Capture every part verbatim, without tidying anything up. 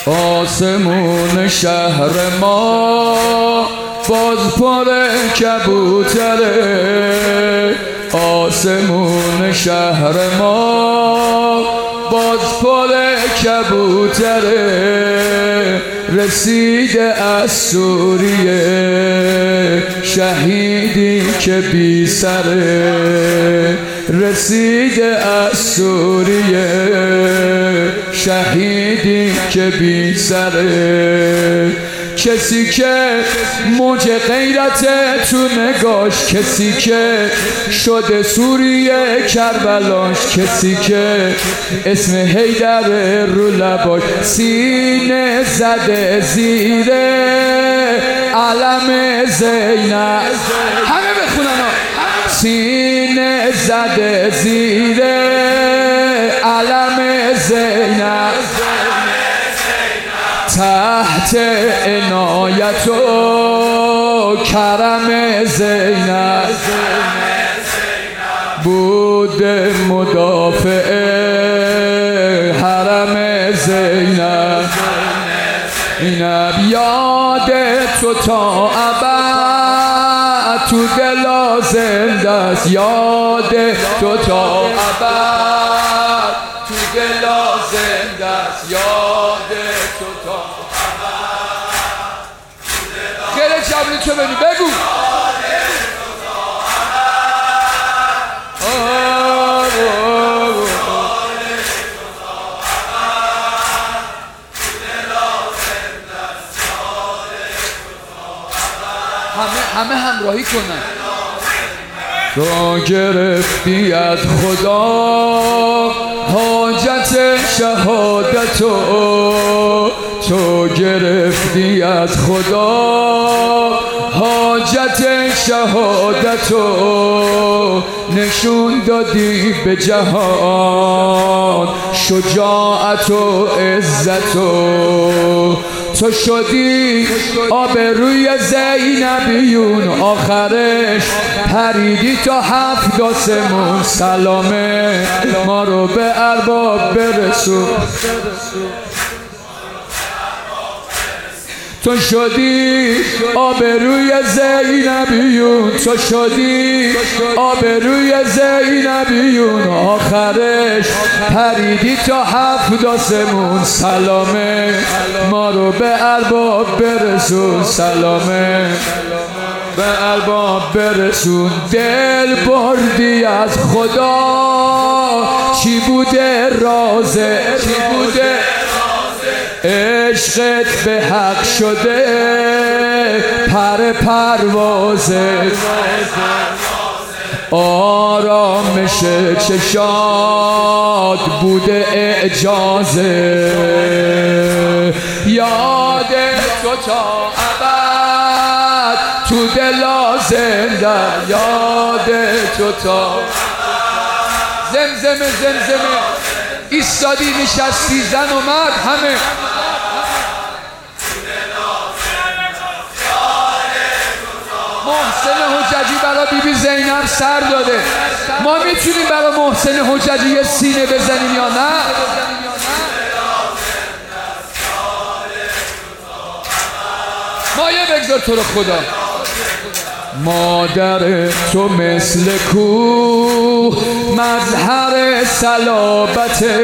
آسمون شهر ما باز پر کبوتره، آسمون شهر ما باز پر کبوتره. رسیده از سوریه شهیدی که بی سره، رسیده از سوریه شهیدی که بی سره. کسی که موج غیرت تو نگاش، کسی که شده سوریه کربلاش، کسی که اسم حیدر رو لباش، سینه زده زیره علم زینب. همه بخونن ها. سینه زده زیره علم زینب، تحت عنایت و کرم زینب بود مدافع حرم زینب. اینب یاد تو تا ابد تو دل زنده است، یاد تو تا ابد تو دل زنده است، یاد تو تا ابد. خیلی جبری تو ببین بگو همه همه همراهی کنن. تو گرفتی از خدا حاجت شهادتو، تو گرفتی از خدا حاجت شهادتو، نشون دادی به جهان شجاعت و عزتو. تو شدی آبروی زینبیون، آخرش پریدی تا هفت آسمون. سلامه ما رو به ارباب برسون. تو شدی آبروی زینبیون، تو شدی آبروی زینبیون، آخرش پریدی تا هفت آسمون. سلامه ما رو به ارباب برسون، سلامه به ارباب برسون. دل بردی از خدا چی بوده رازه، چی بوده عشقت به حق شده پر پروازه. آرامش چشات بوده اعجازه، یاد تو تا ابد تو دل زنده، یاد تو تا زمزمه زمزمه. ایستادی نشستی زن و مرد همه. محسن حججی برای بی بی زینب سر داده. ما میتونیم برای محسن حججی یه سینه بزنیم یا نه؟ مایه بگذار تو رو خدا. مادر تو مثل کوه مظهر صلابته،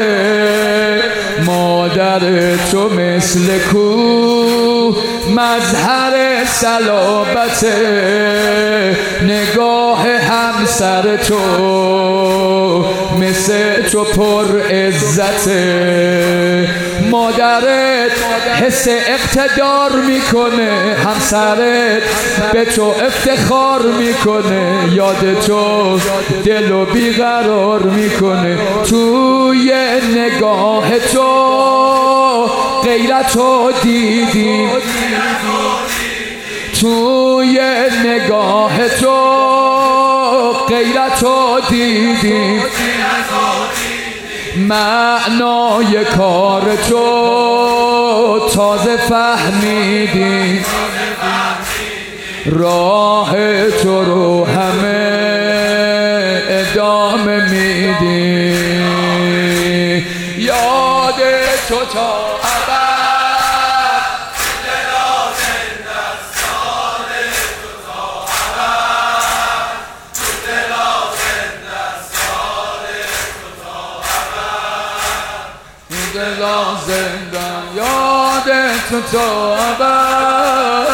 مادر تو مثل کوه مظهر صلابته، نگاه همسر تو مثل تو پر عزته. مادرت حس اقتدار میکنه، همسرت به تو افتخار میکنه، یاد تو دلو بیقرار میکنه. توی نگاه تو غیرتو دیدیم، توی نگاه تو غیرتو دیدیم، معنای کار تو تازه فهمیدیم، راه تو رو همه ادامه میدیم. یاد تو تا ابد زندم یادت تو تا ابد